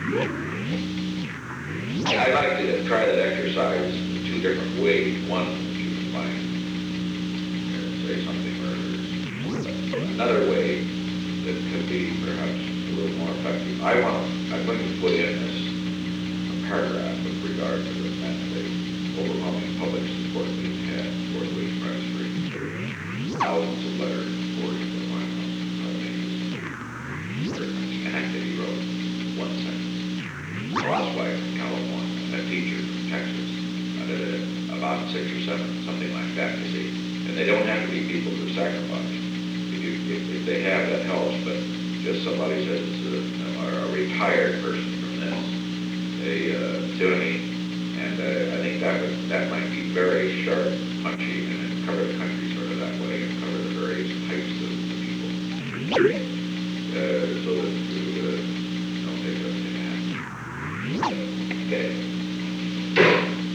I like to try that exercise in two different ways. One, you can find, say something or another way that could be perhaps a little more effective. I'm going to put in this paragraph with regard to the overwhelming public support we've had for the express free. Thousands of letters forwarded to the White House. Schenectady wrote one sentence. Housewife from California, a teacher from Texas, about 6 or 7, something like that, you see. And they don't have to be people who sacrifice. If they have, that helps, but just somebody says a retired person from this, a tyranny, and I think that might be very sharp, punchy, and cover the country sort of that way, and cover the various types of people, so that you don't take everything happen. Okay.